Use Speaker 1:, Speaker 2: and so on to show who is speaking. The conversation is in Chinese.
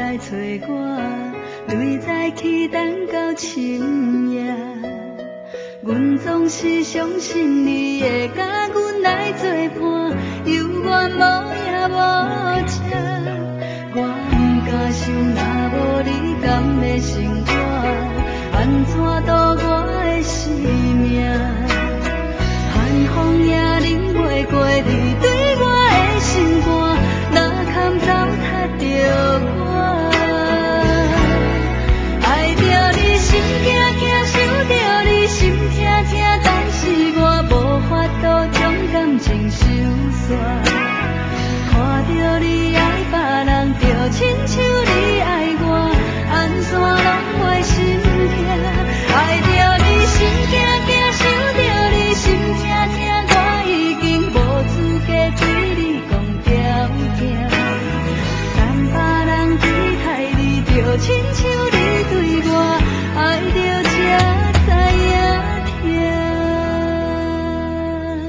Speaker 1: 来找我，对早起等到深夜。阮总是相信你会甲阮来作伴，犹原无影无迹。我不敢想，若无你甘会生活，安怎度我的生命？寒风也忍袂过你对我的心肝，哪堪糟蹋着我？爱着你心惊惊，想着你心痛痛，但是我无法度将感情收煞。看着你爱别人，就亲像你爱我，安怎拢袂心痛？爱着你心惊惊，想着你心痛痛，我已经无资格对你讲条件。等别人离开你，就亲像